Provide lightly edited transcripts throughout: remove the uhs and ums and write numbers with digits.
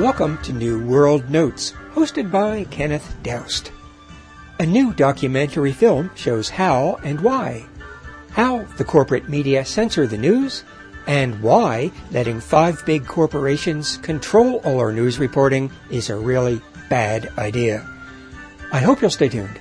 Welcome to New World Notes, hosted by Kenneth Doust. A new documentary film shows how and why. How the corporate media censor the news, and why letting 5 big corporations control all our news reporting is a really bad idea. I hope you'll stay tuned.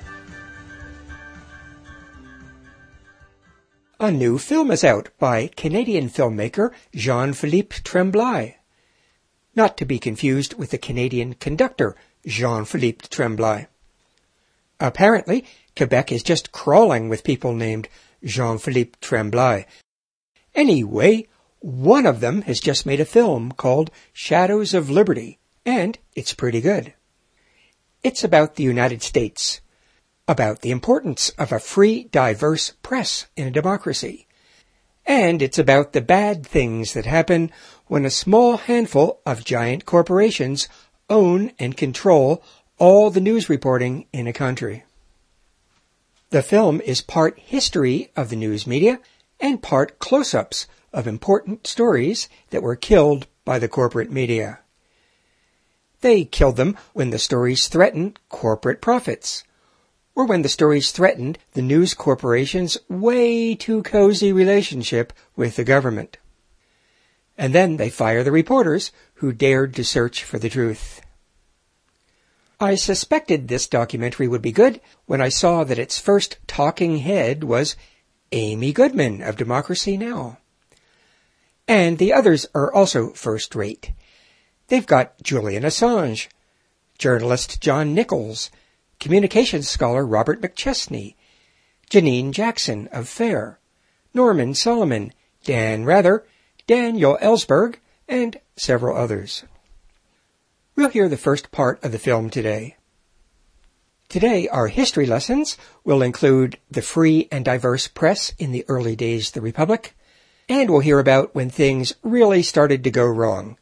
A new film is out by Canadian filmmaker Jean-Philippe Tremblay. Not to be confused with the Canadian conductor Jean-Philippe Tremblay. Apparently, Quebec is just crawling with people named Jean-Philippe Tremblay. Anyway, one of them has just made a film called Shadows of Liberty, and it's pretty good. It's about the United States, about the importance of a free, diverse press in a democracy. And it's about the bad things that happen when a small handful of giant corporations own and control all the news reporting in a country. The film is part history of the news media and part close-ups of important stories that were killed by the corporate media. They killed them when the stories threatened corporate profits, or when the stories threatened the news corporation's way too cozy relationship with the government. And then they fire the reporters who dared to search for the truth. I suspected this documentary would be good when I saw that its first talking head was Amy Goodman of Democracy Now! And the others are also first-rate. They've got Julian Assange, journalist John Nichols, communications scholar Robert McChesney, Janine Jackson of FAIR, Norman Solomon, Dan Rather, Daniel Ellsberg, and several others. We'll hear the first part of the film today. Today, our history lessons will include the free and diverse press in the early days of the Republic, and we'll hear about when things really started to go wrong.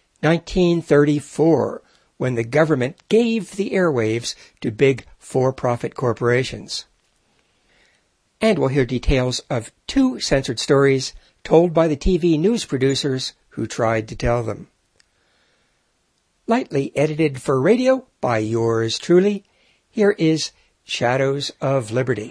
1934, when the government gave the airwaves to big for-profit corporations. And we'll hear details of 2 censored stories told by the TV news producers who tried to tell them. Lightly edited for radio by yours truly, here is Shadows of Liberty.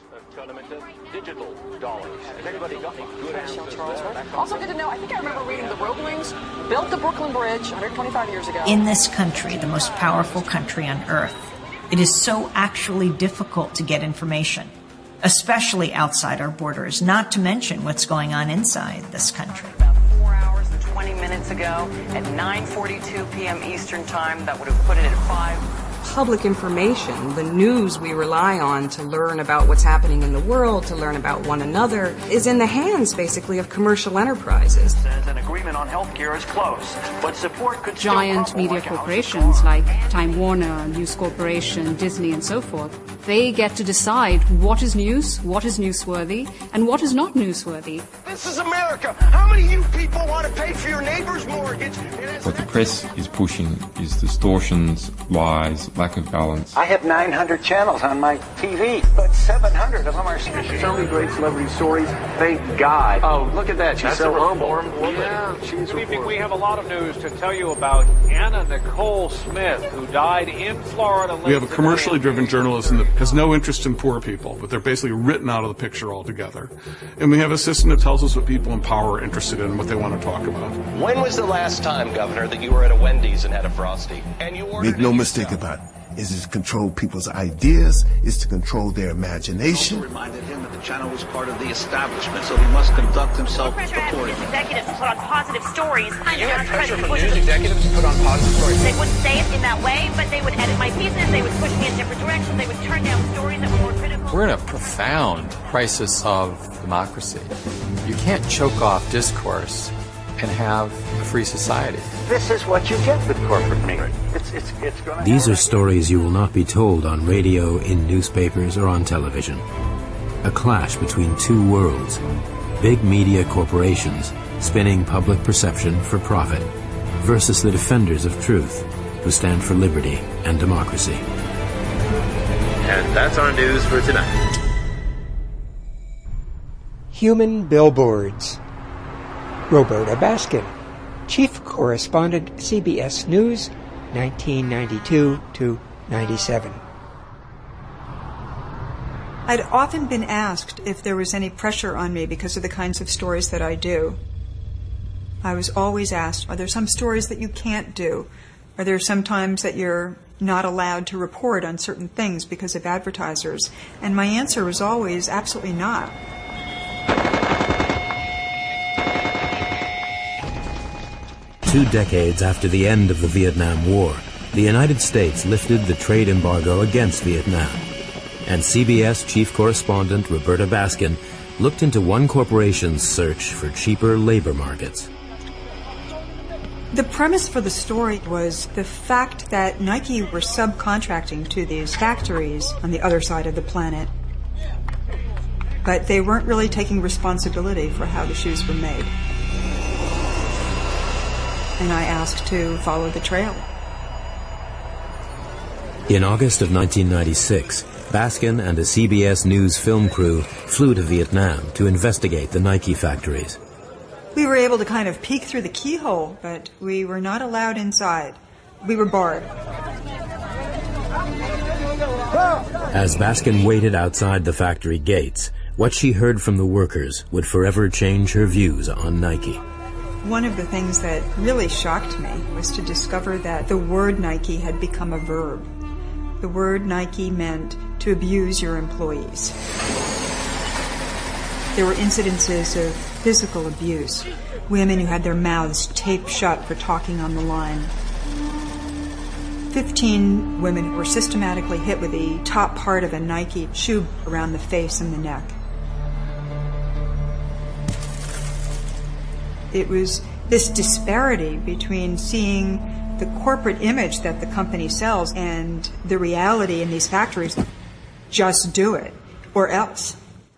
Also good to know, I think I remember reading the Roeblings built the Brooklyn Bridge 125 years ago. In this country, the most powerful country on earth, it is so actually difficult to get information, especially outside our borders, not to mention what's going on inside this country. About 4 hours and 20 minutes ago at 9:42 p.m. Eastern Time, that would have put it at 5. Public information, the news we rely on to learn about what's happening in the world, to learn about one another, is in the hands, basically, of commercial enterprises. Says an agreement on healthcare is close, but support could giant media corporations like Time Warner, News Corporation, Disney, and so forth. They get to decide what is news, what is newsworthy, and what is not newsworthy. This is America. How many of you people want to pay for your neighbor's mortgage? What the press is pushing is distortions, lies, lack of balance. I have 900 channels on my TV, but 700 of them are so many great celebrity stories. Thank God. Oh, look at that. She's so humble. Yeah, she's Good evening. We have a lot of news to tell you about Anna Nicole Smith, who died in Florida. We have a commercially driven journalism that has no interest in poor people, but they're basically written out of the picture altogether. And we have a system that tells us what people in power are interested in, what they want to talk about. When was the last time, Governor, that you were at a Wendy's and had a Frosty? And you ordered Make no mistake about it. Is to control people's ideas, is to control their imagination. Also reminded him that the channel was part of the establishment, so he must conduct himself accordingly. News executives to put on positive stories. You have pressure from news executives to put on positive stories. They wouldn't say it in that way, but they would edit my pieces, they would push me in different directions, they would turn down stories that were more critical. We're in a profound crisis of democracy. You can't choke off discourse and have a free society. This is what you get with corporate media. These are stories you will not be told on radio, in newspapers, or on television. A clash between 2 worlds. Big media corporations spinning public perception for profit versus the defenders of truth who stand for liberty and democracy. And that's our news for tonight. Human billboards. Roberta Baskin, Chief Correspondent, CBS News, 1992 to 97. I'd often been asked if there was any pressure on me because of the kinds of stories that I do. I was always asked, are there some stories that you can't do? Are there some times that you're not allowed to report on certain things because of advertisers? And my answer was always absolutely not. Two decades after the end of the Vietnam War, the United States lifted the trade embargo against Vietnam. And CBS chief correspondent Roberta Baskin looked into one corporation's search for cheaper labor markets. The premise for the story was the fact that Nike were subcontracting to these factories on the other side of the planet, but they weren't really taking responsibility for how the shoes were made. And I asked to follow the trail. In August of 1996, Baskin and a CBS News film crew flew to Vietnam to investigate the Nike factories. We were able to kind of peek through the keyhole, but we were not allowed inside. We were barred. As Baskin waited outside the factory gates, what she heard from the workers would forever change her views on Nike. One of the things that really shocked me was to discover that the word Nike had become a verb. The word Nike meant to abuse your employees. There were incidences of physical abuse, women who had their mouths taped shut for talking on the line. 15 women who were systematically hit with the top part of a Nike shoe around the face and the neck. It was this disparity between seeing the corporate image that the company sells and the reality in these factories. Just do it, or else.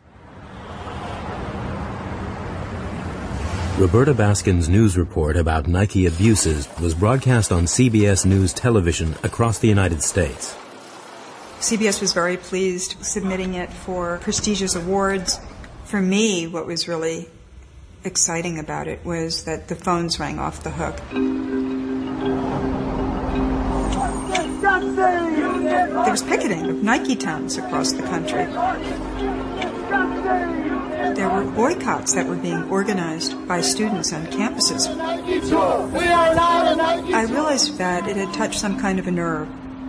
Roberta Baskin's news report about Nike abuses was broadcast on CBS News television across the United States. CBS was very pleased submitting it for prestigious awards. For me, what was really exciting about it was that the phones rang off the hook. There was picketing of Nike towns across the country. There were boycotts that were being organized by students on campuses. I realized that it had touched some kind of a nerve.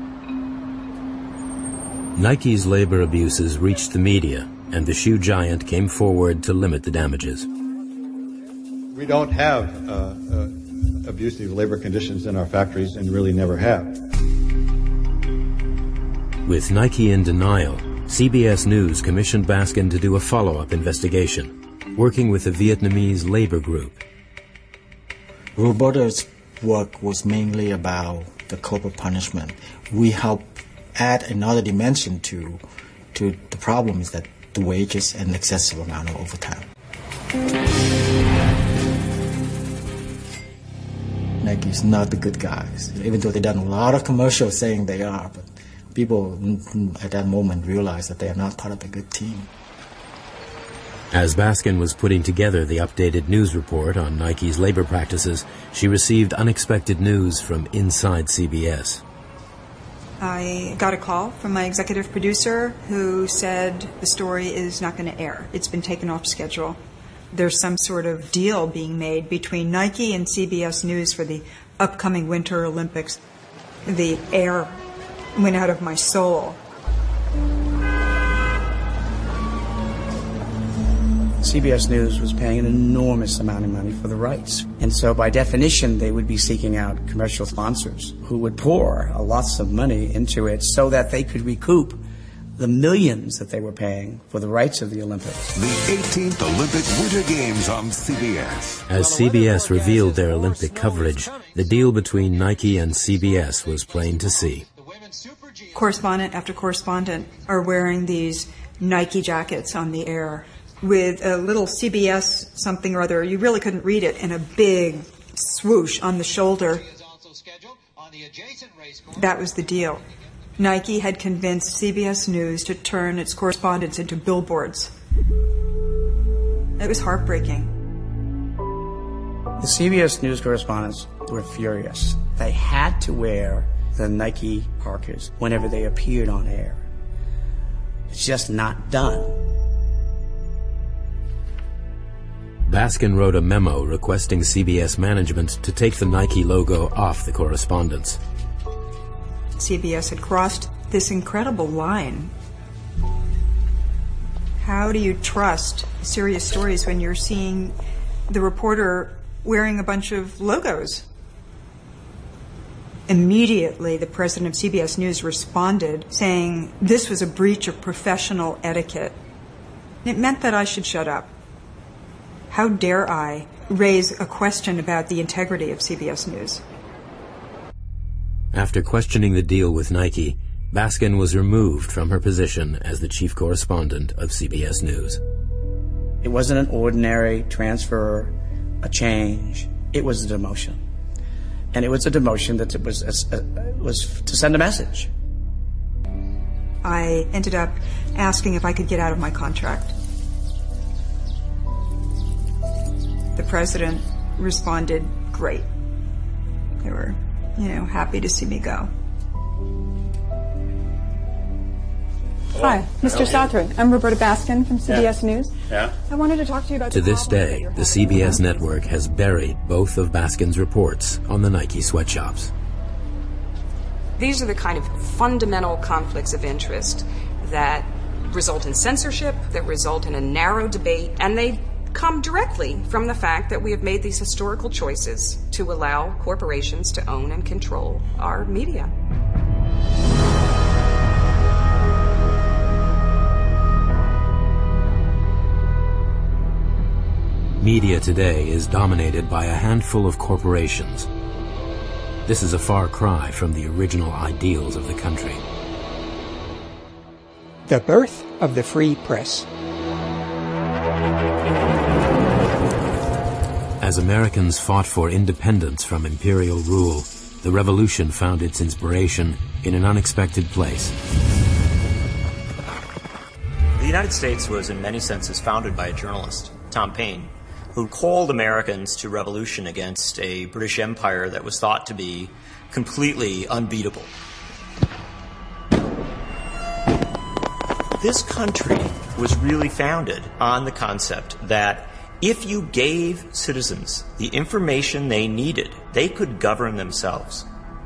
Nike's labor abuses reached the media, and the shoe giant came forward to limit the damages. We don't have abusive labor conditions in our factories and really never have. With Nike in denial, CBS News commissioned Baskin to do a follow-up investigation, working with a Vietnamese labor group. Roberta's work was mainly about the corporate punishment. We help add another dimension to the problem is that the wages and excessive amount of overtime. Nike's not the good guys, even though they've done a lot of commercials saying they are, but people at that moment realized that they are not part of a good team. As Baskin was putting together the updated news report on Nike's labor practices, she received unexpected news from inside CBS. I got a call from my executive producer who said the story is not going to air. It's been taken off schedule. There's some sort of deal being made between Nike and CBS News for the upcoming Winter Olympics. The air went out of my soul. CBS News was paying an enormous amount of money for the rights. And so by definition, they would be seeking out commercial sponsors who would pour lots of money into it so that they could recoup the millions that they were paying for the rights of the Olympics. The 18th Olympic Winter Games on CBS. As CBS revealed their Olympic coverage, the deal between Nike and CBS was plain to see. Correspondent after correspondent are wearing these Nike jackets on the air with a little CBS something or other. You really couldn't read it, and a big swoosh on the shoulder. That was the deal. Nike had convinced CBS News to turn its correspondents into billboards. It was heartbreaking. The CBS News correspondents were furious. They had to wear the Nike Parkers whenever they appeared on air. It's just not done. Baskin wrote a memo requesting CBS management to take the Nike logo off the correspondence. CBS had crossed this incredible line. How do you trust serious stories when you're seeing the reporter wearing a bunch of logos? Immediately, the president of CBS News responded saying this was a breach of professional etiquette. It meant that I should shut up. How dare I raise a question about the integrity of CBS News? After questioning the deal with Nike, Baskin was removed from her position as the chief correspondent of CBS News. It wasn't an ordinary transfer, a change. It was a demotion. And it was a demotion that was to send a message. I ended up asking if I could get out of my contract. The president responded, great. They were, happy to see me go. Hi, Mr. Southard. I'm Roberta Baskin from CBS News. Yeah. I wanted to talk to you about... To this day, the CBS network has buried both of Baskin's reports on the Nike sweatshops. These are the kind of fundamental conflicts of interest that result in censorship, that result in a narrow debate, and they come directly from the fact that we have made these historical choices to allow corporations to own and control our media. Media today is dominated by a handful of corporations. This is a far cry from the original ideals of the country. The birth of the free press. As Americans fought for independence from imperial rule, the revolution found its inspiration in an unexpected place. The United States was in many senses founded by a journalist, Tom Paine, who called Americans to revolution against a British Empire that was thought to be completely unbeatable. This country was really founded on the concept that if you gave citizens the information they needed, they could govern themselves.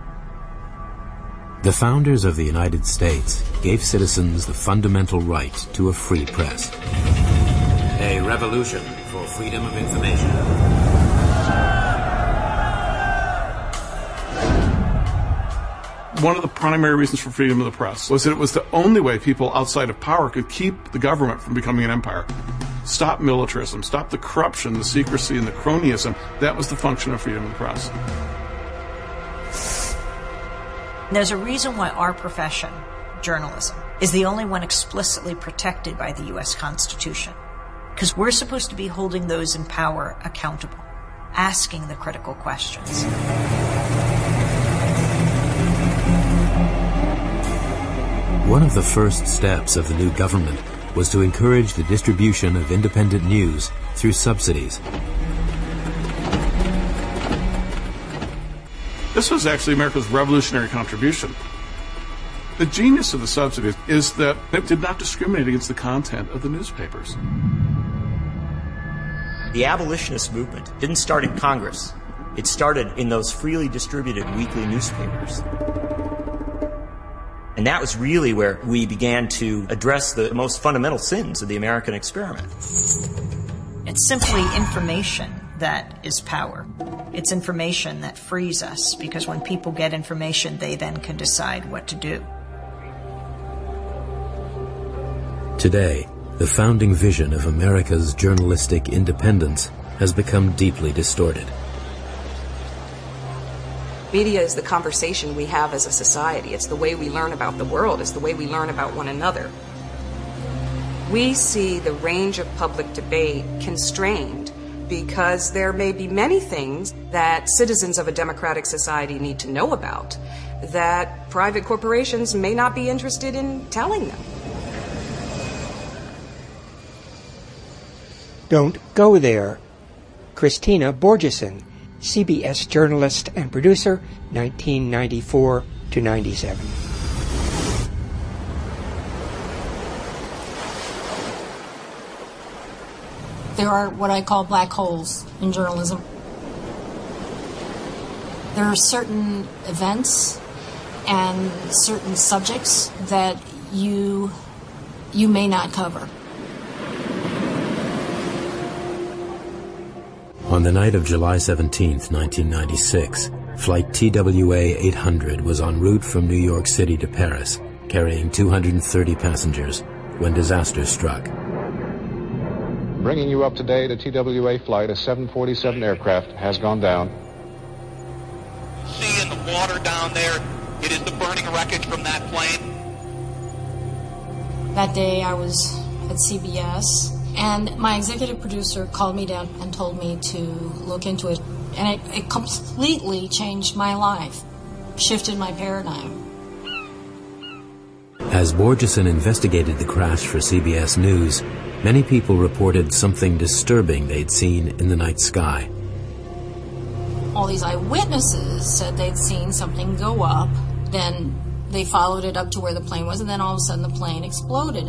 The founders of the United States gave citizens the fundamental right to a free press. A revolution for freedom of information. One of the primary reasons for freedom of the press was that it was the only way people outside of power could keep the government from becoming an empire. Stop militarism, stop the corruption, the secrecy, and the cronyism. That was the function of freedom of the press. There's a reason why our profession, journalism, is the only one explicitly protected by the U.S. Constitution. Because we're supposed to be holding those in power accountable, asking the critical questions. One of the first steps of the new government was to encourage the distribution of independent news through subsidies. This was actually America's revolutionary contribution. The genius of the subsidies is that it did not discriminate against the content of the newspapers. The abolitionist movement didn't start in Congress. It started in those freely distributed weekly newspapers. And that was really where we began to address the most fundamental sins of the American experiment. It's simply information that is power. It's information that frees us, because when people get information, they then can decide what to do. Today, the founding vision of America's journalistic independence has become deeply distorted. Media is the conversation we have as a society. It's the way we learn about the world. It's the way we learn about one another. We see the range of public debate constrained because there may be many things that citizens of a democratic society need to know about that private corporations may not be interested in telling them. Don't go there. Christina Borgeson, CBS journalist and producer, 1994 to 97. There are what I call black holes in journalism. There are certain events and certain subjects that you may not cover. On the night of July 17, 1996, Flight TWA-800 was en route from New York City to Paris, carrying 230 passengers, when disaster struck. Bringing you up to date, a TWA flight, a 747 aircraft, has gone down. See in the water down there, it is the burning wreckage from that plane. That day I was at CBS, and my executive producer called me down and told me to look into it. And it completely changed my life, shifted my paradigm. As Borgeson investigated the crash for CBS News, many people reported something disturbing they'd seen in the night sky. All these eyewitnesses said they'd seen something go up, then they followed it up to where the plane was, and then all of a sudden the plane exploded.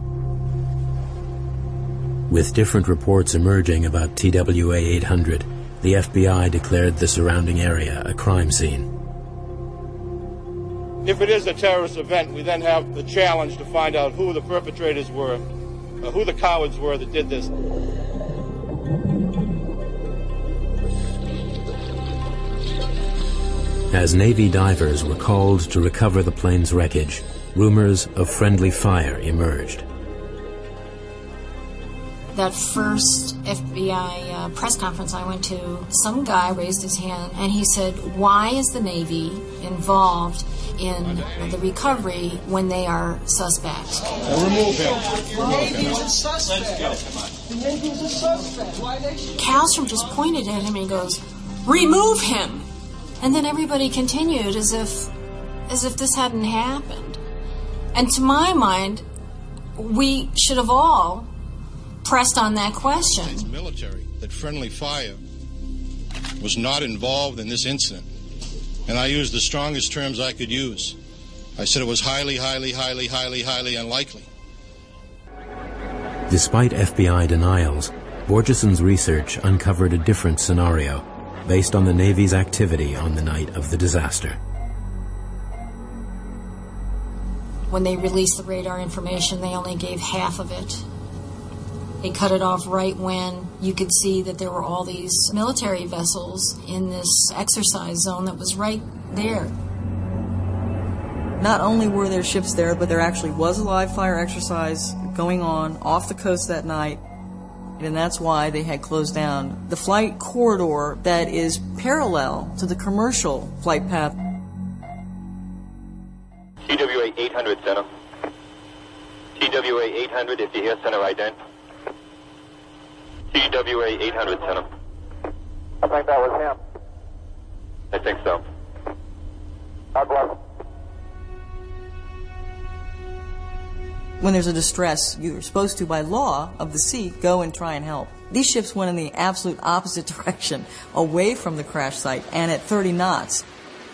With different reports emerging about TWA-800, the FBI declared the surrounding area a crime scene. If it is a terrorist event, we then have the challenge to find out who the perpetrators were, who the cowards were that did this. As Navy divers were called to recover the plane's wreckage, rumors of friendly fire emerged. That first FBI press conference I went to, some guy raised his hand and he said, why is the Navy involved in the recovery when they are suspects? Remove him. The Navy is a suspect. The Navy is a suspect. Why they? Kallstrom just pointed at him and he goes, remove him! And then everybody continued as if this hadn't happened. And to my mind, we should have all pressed on that question. It's military that friendly fire was not involved in this incident. And I used the strongest terms I could use. I said it was highly, highly, highly, highly, highly unlikely. Despite FBI denials, Borgeson's research uncovered a different scenario based on the Navy's activity on the night of the disaster. When they released the radar information, they only gave half of it. They cut it off right when you could see that there were all these military vessels in this exercise zone that was right there. Not only were there ships there, but there actually was a live fire exercise going on off the coast that night, and that's why they had closed down the flight corridor that is parallel to the commercial flight path. TWA 800 Center. TWA 800, if you hear Center, ident. TWA 800 Center. I think that was him. I think so. God bless. When there's a distress, you're supposed to, by law of the sea, go and try and help. These ships went in the absolute opposite direction, away from the crash site, and at 30 knots.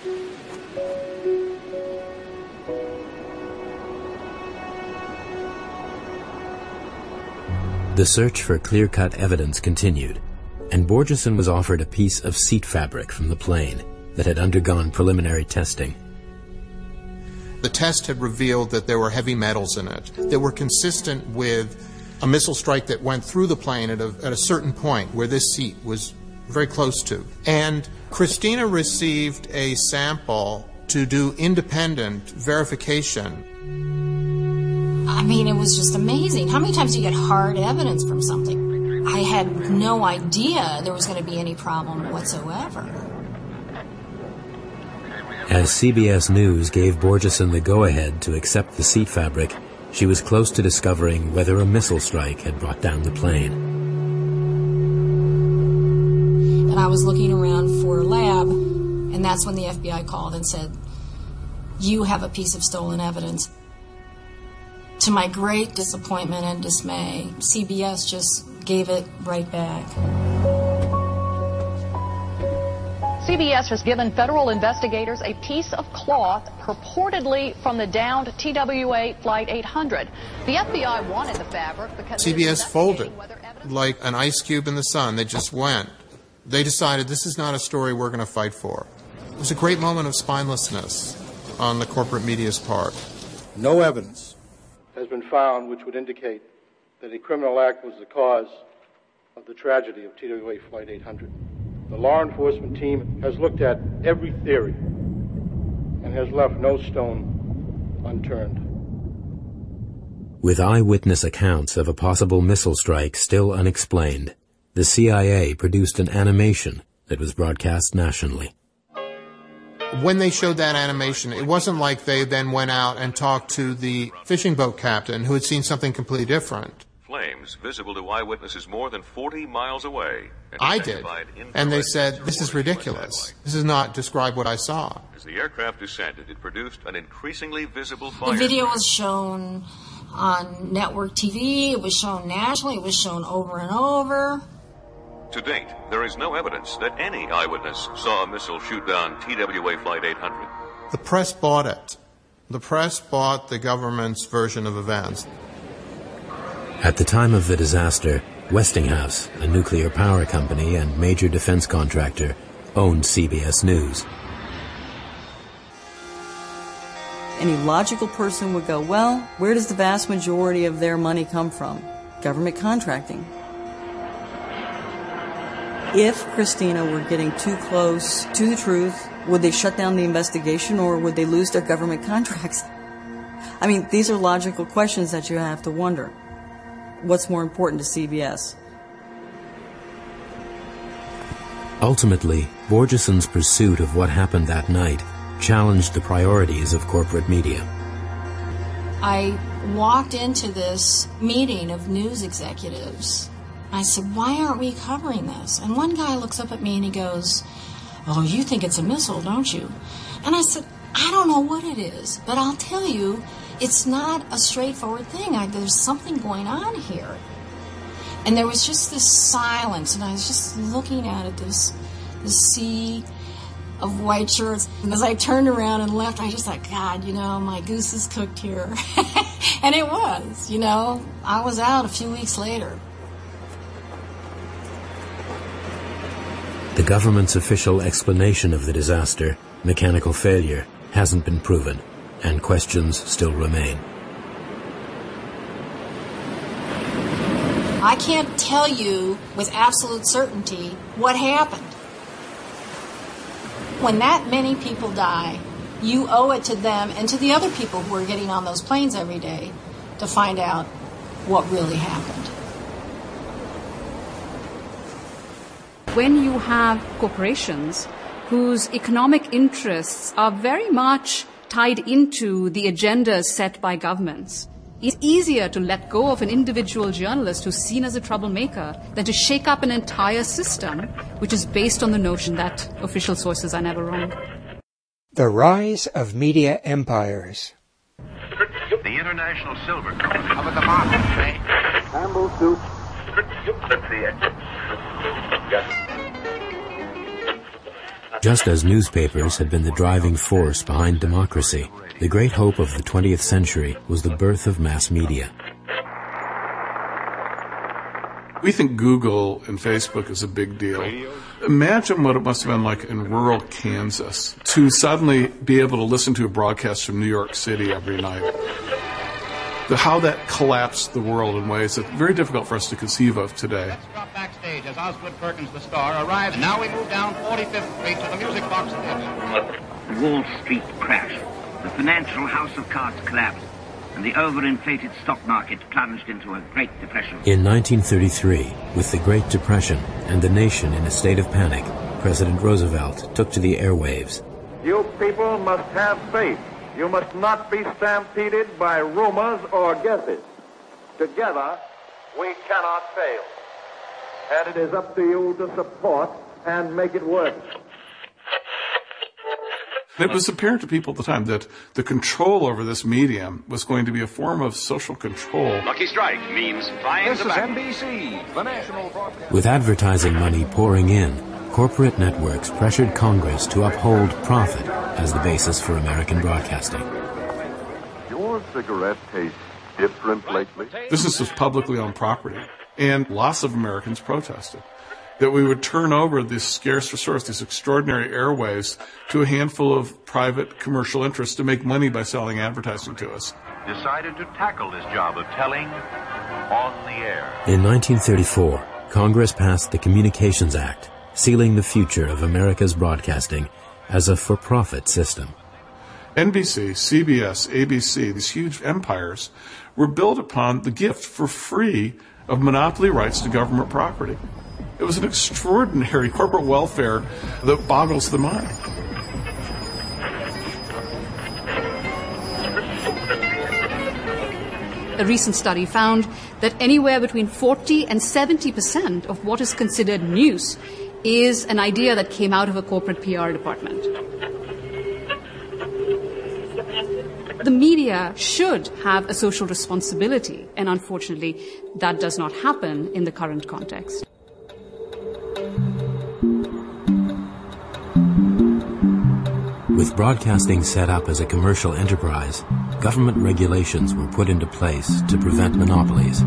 The search for clear-cut evidence continued, and Borgeson was offered a piece of seat fabric from the plane that had undergone preliminary testing. The test had revealed that there were heavy metals in it that were consistent with a missile strike that went through the plane at a certain point where this seat was very close to. And Christina received a sample to do independent verification. I mean, it was just amazing. How many times do you get hard evidence from something? I had no idea there was going to be any problem whatsoever. As CBS News gave Borgeson the go-ahead to accept the seat fabric, she was close to discovering whether a missile strike had brought down the plane. And I was looking around for a lab, and that's when the FBI called and said, you have a piece of stolen evidence. To my great disappointment and dismay, CBS just gave it right back. CBS has given federal investigators a piece of cloth purportedly from the downed TWA Flight 800. The FBI wanted the fabric because CBS folded like an ice cube in the sun. They just went. They decided this is not a story we're going to fight for. It was a great moment of spinelessness on the corporate media's part. No evidence has been found which would indicate that a criminal act was the cause of the tragedy of TWA Flight 800. The law enforcement team has looked at every theory and has left no stone unturned. With eyewitness accounts of a possible missile strike still unexplained, the CIA produced an animation that was broadcast nationally. When they showed that animation, it wasn't like they then went out and talked to the fishing boat captain who had seen something completely different. Flames visible to eyewitnesses more than 40 miles away. I did. And they said, this is ridiculous. This does not describe what I saw. As the aircraft descended, it produced an increasingly visible fire. The video was shown on network TV. It was shown nationally. It was shown over and over. To date, there is no evidence that any eyewitness saw a missile shoot down TWA Flight 800. The press bought it. The press bought the government's version of events. At the time of the disaster, Westinghouse, a nuclear power company and major defense contractor, owned CBS News. Any logical person would go, well, where does the vast majority of their money come from? Government contracting. If Christina were getting too close to the truth, would they shut down the investigation or would they lose their government contracts? I mean, these are logical questions that you have to wonder. What's more important to CBS? Ultimately, Borgeson's pursuit of what happened that night challenged the priorities of corporate media. I walked into this meeting of news executives. I said, why aren't we covering this? And one guy looks up at me and he goes, oh, you think it's a missile, don't you? And I said, I don't know what it is, but I'll tell you, it's not a straightforward thing. There's something going on here. And there was just this silence, and I was just looking at it, this sea of white shirts. And as I turned around and left, I just thought, God, my goose is cooked here. And it was, I was out a few weeks later. The government's official explanation of the disaster, mechanical failure, hasn't been proven, and questions still remain. I can't tell you with absolute certainty what happened. When that many people die, you owe it to them and to the other people who are getting on those planes every day to find out what really happened. When you have corporations whose economic interests are very much tied into the agendas set by governments, it's easier to let go of an individual journalist who's seen as a troublemaker than to shake up an entire system which is based on the notion that official sources are never wrong. The rise of media empires. The International Silver Company. Over the market, say. Campbell suits. Let's see it. Just as newspapers had been the driving force behind democracy, the great hope of the 20th century was the birth of mass media. We think Google and Facebook is a big deal. Imagine what it must have been like in rural Kansas to suddenly be able to listen to a broadcast from New York City every night. How that collapsed the world in ways that's very difficult for us to conceive of today. Let's drop backstage as Osgood Perkins, the star, arrives. And now we move down 45th Street to the Music Box Theater. Wall Street crash. The financial house of cards collapsed, and the overinflated stock market plunged into a Great Depression. In 1933, with the Great Depression and the nation in a state of panic, President Roosevelt took to the airwaves. You people must have faith. You must not be stampeded by rumors or guesses. Together, we cannot fail. And it is up to you to support and make it work. It was apparent to people at the time that the control over this medium was going to be a form of social control. Lucky Strike means flying This the is back. NBC, the national broadcast. With advertising money pouring in, corporate networks pressured Congress to uphold profit as the basis for American broadcasting. Your cigarette tastes different lately? This was publicly owned property, and lots of Americans protested that we would turn over this scarce resource, these extraordinary airwaves, to a handful of private commercial interests to make money by selling advertising to us. Decided to tackle this job of telling on the air. In 1934, Congress passed the Communications Act, sealing the future of America's broadcasting as a for-profit system. NBC, CBS, ABC, these huge empires, were built upon the gift for free of monopoly rights to government property. It was an extraordinary corporate welfare that boggles the mind. A recent study found that anywhere between 40 and 70% of what is considered news is an idea that came out of a corporate PR department. The media should have a social responsibility, and unfortunately, that does not happen in the current context. With broadcasting set up as a commercial enterprise, government regulations were put into place to prevent monopolies.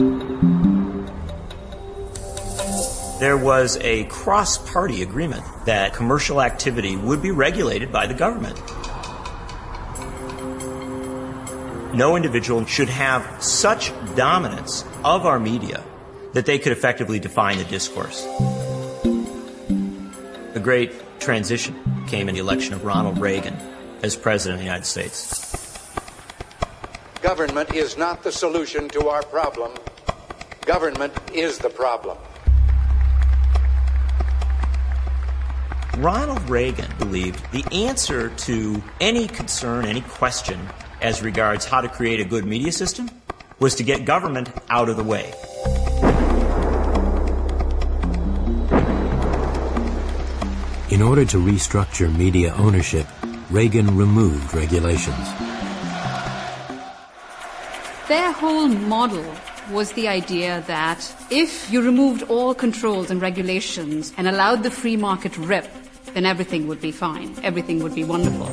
There was a cross-party agreement that commercial activity would be regulated by the government. No individual should have such dominance of our media that they could effectively define the discourse. The great transition came in the election of Ronald Reagan as President of the United States. Government is not the solution to our problem. Government is the problem. Ronald Reagan believed the answer to any concern, any question as regards how to create a good media system was to get government out of the way. In order to restructure media ownership, Reagan removed regulations. Their whole model was the idea that if you removed all controls and regulations and allowed the free market rip, then everything would be fine. Everything would be wonderful.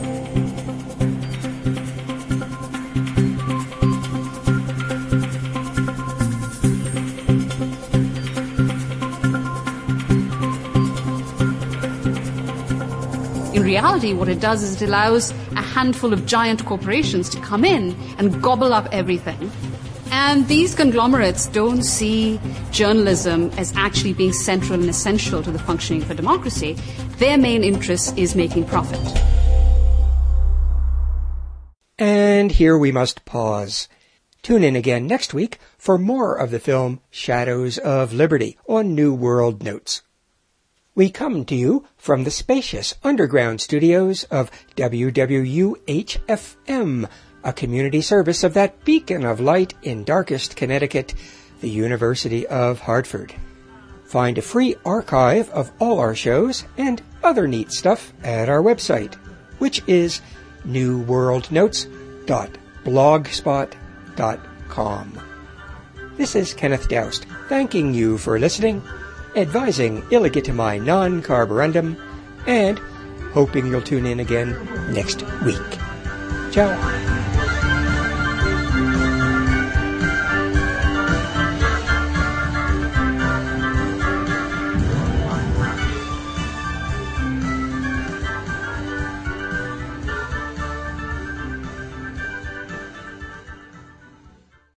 In reality, what it does is it allows a handful of giant corporations to come in and gobble up everything. And these conglomerates don't see journalism as actually being central and essential to the functioning of a democracy. Their main interest is making profit. And here we must pause. Tune in again next week for more of the film Shadows of Liberty on New World Notes. We come to you from the spacious underground studios of WWUH-FM, a community service of that beacon of light in darkest Connecticut, the University of Hartford. Find a free archive of all our shows and other neat stuff at our website, which is newworldnotes.blogspot.com. This is Kenneth Doust, thanking you for listening, advising illegitimi non carborundum, and hoping you'll tune in again next week. Ciao.